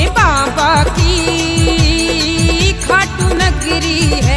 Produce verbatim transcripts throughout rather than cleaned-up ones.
मेरे बाबा की खाटू नगरी है।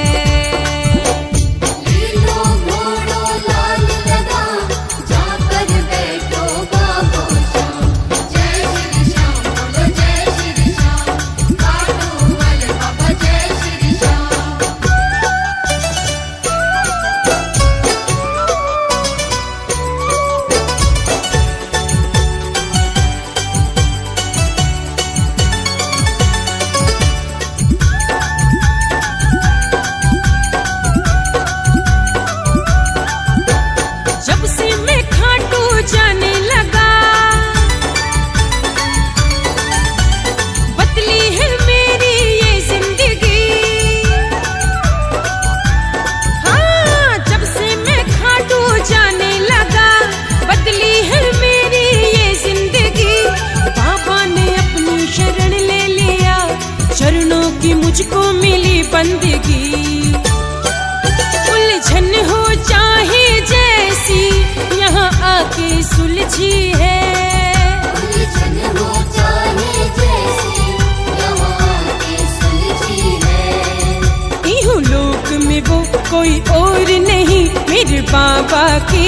मुझको मिली बंदगी, उलझन हो चाहे जैसी यहाँ आके सुलझी है। उलझन हो चाहे जैसी यहाँ आके सुलझी है। इहू लोक में वो कोई और नहीं मेरे बाबा की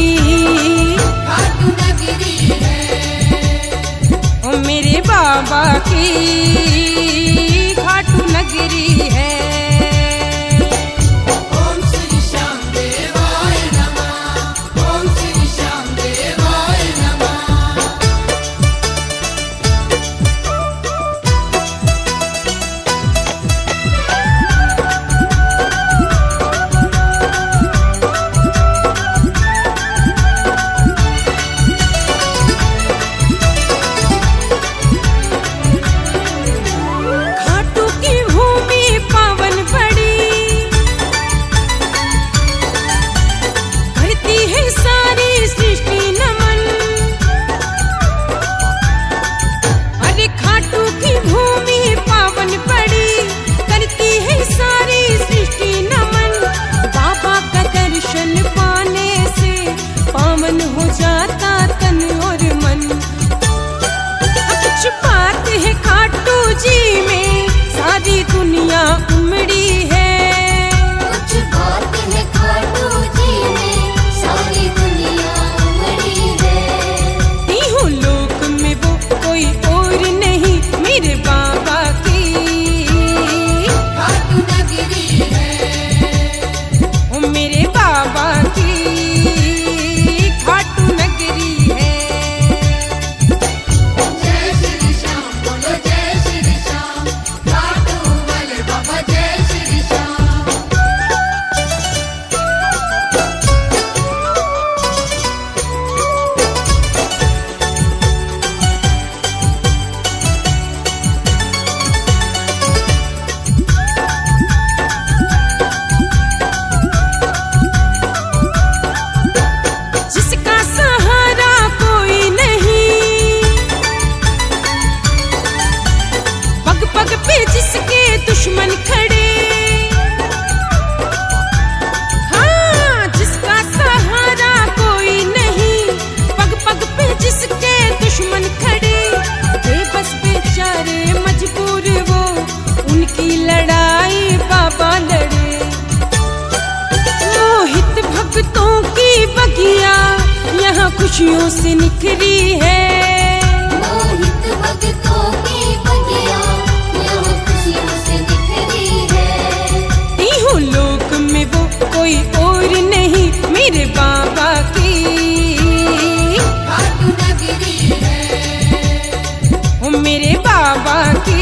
खाटू नगरी है। ओ मेरे बाबा की खाटू नगरी है। ओम श्री श्याम देवाय नमः, ओम श्री श्याम देवाय नमः। हो जाता तन और मन, कुछ बात है खाटू जी में सारी दुनिया उमड़ी है। कुछ बात है खाटू जी में सारी दुनिया उमड़ी है। इहू लोक में वो कोई और नहीं मेरे बाबा की खाटू नगरी है। ओ मेरे बाबा की खाटू नगरी है। जय श्री श्याम बोलो, जय श्री श्याम, खाटू वाले बाबा जय श्री श्याम। जिसका सहारा कोई नहीं, पग पग पे जिसके दुश्मन खड़े। हाँ, जिसका सहारा कोई नहीं, पग पग पे जिसके दुश्मन खड़े। बेबस बेचारे मजबूर वो, उनकी लड़ाई बाबा लड़े। मोहित भक्तों की बगिया यहाँ खुशियों से निखरी है। मोहित भक्तों की बगिया यहाँ खुशियों से निखरी है। इहू लोक में वो कोई और नहीं मेरे बाबा की खाटू नगरी है। ओ मेरे बाबा की